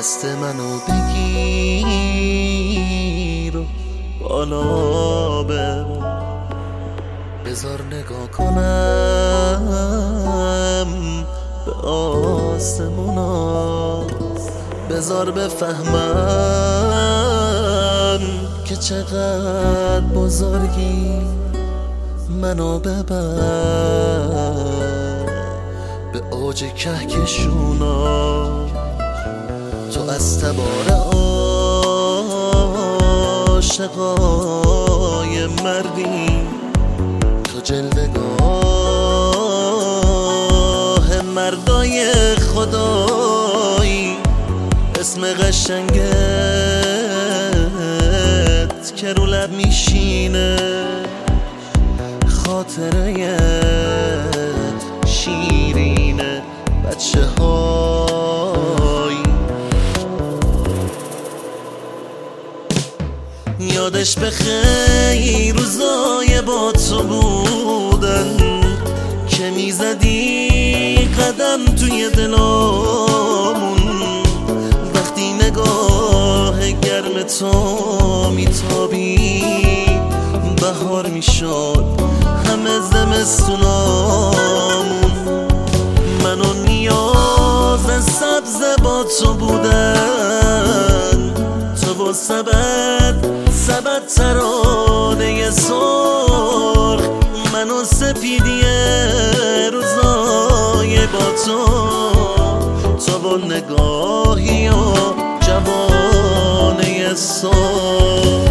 دست منو بگیر و بالا ببر، بذار نگاه کنم به آسمونا، بذار بفهمم که چقدر بزرگی، منو ببر به اوج کهکشونا. تو از تبار عاشقای مردی، تو جلوه‌گاه مردای خدایی، اسم قشنگت که رو لب میشینه، خاطره شیرینه بچه های. یادش بخیر روزای با تو بودن که میزدی قدم توی دلامون، وقتی نگاه گرم تو میتابید بهار میشد همه زمستونامون. من و نیاز سبز با تو بودن، تو با سبد ترانه سرخ، من و سپیدی روزای با تو با نگاهی و جوانه سرخ.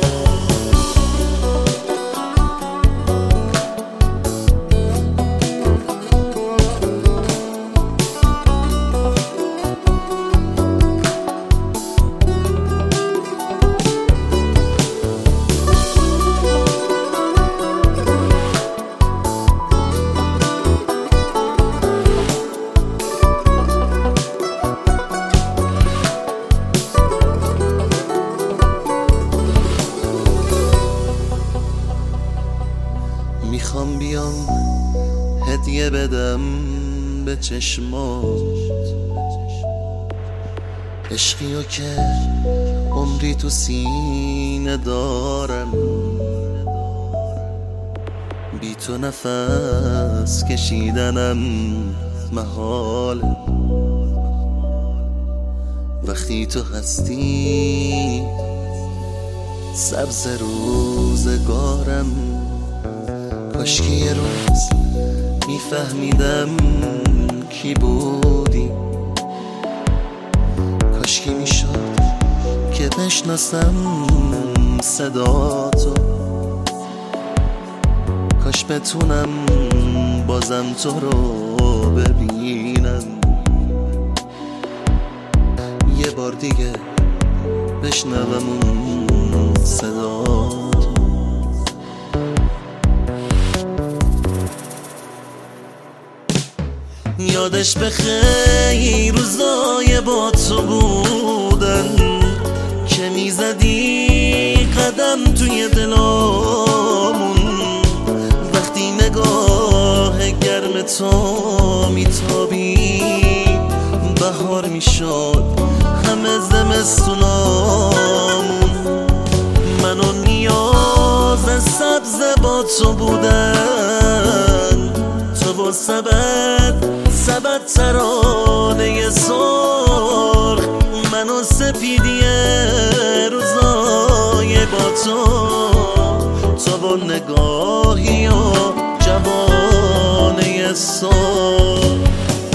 میخوام بیام هدیه بدم به چشمات، عشقیو که عمری تو سینه دارم، بی تو نفس کشیدنم محاله، وقتی تو هستی سبز روزگارم. کاشکی یه روز میفهمیدم کی بودی، کاشکی میشد که بشناسم صداتو، کاش بتونم بازم تو رو ببینم، یه بار دیگه بشنوم اون صداتو. یادش بخیر روزای با تو بودن که میزدی قدم توی دلامون، وقتی نگاه گرم تو میتابید بهار میشد همه زمستونامون. من و نیاز سبز با تو بودن، تو با سبد ترانه سرخ، من و سپیدی روزای با تو با نگاهی و جوانه سرخ.